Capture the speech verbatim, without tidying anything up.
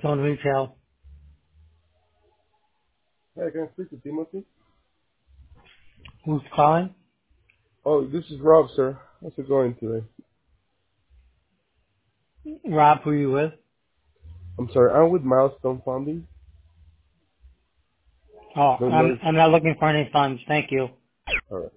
Milestone Retail. Hey, can I speak to Timothy? Who's calling? Oh, this is Rob, sir. How's it going today? Rob, who are you with? I'm sorry, I'm with Milestone Funding. Oh, Don't know I'm if... I'm not looking for any funds. Thank you. All right.